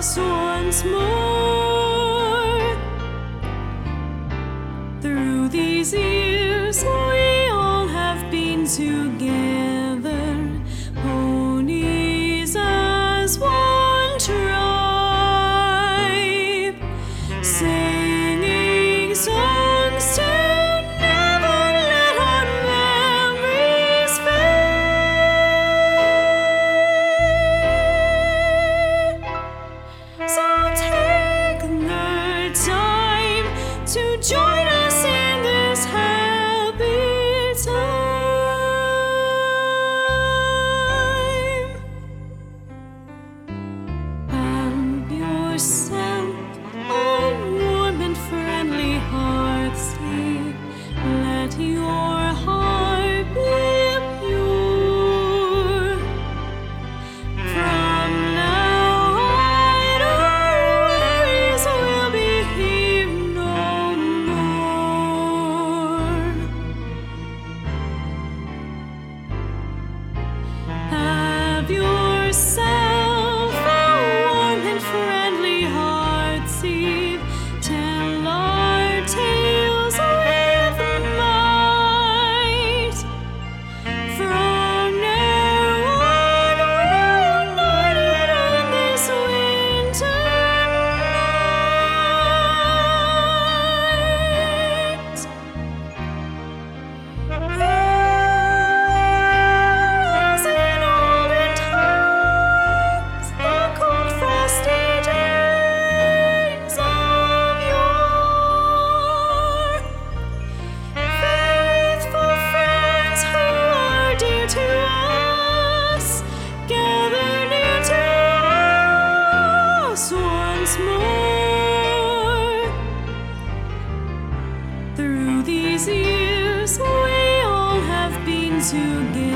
us once more. Through these years we all have been together, ponies as one tribe, singing songs to never let our memories fade. So take the time to join us in this happy time. Have yourself a warm and friendly heartscape. Let your heart be pure. From now on, our worries will be here no more. Have yourself a warm and friendly heartseat. Tell our tales with might. From now on, we're united on this winter night. As in olden times, the cold frosty days of yore, faithful friends who are dear to us, gather near to us once more. Through these years we all have been together,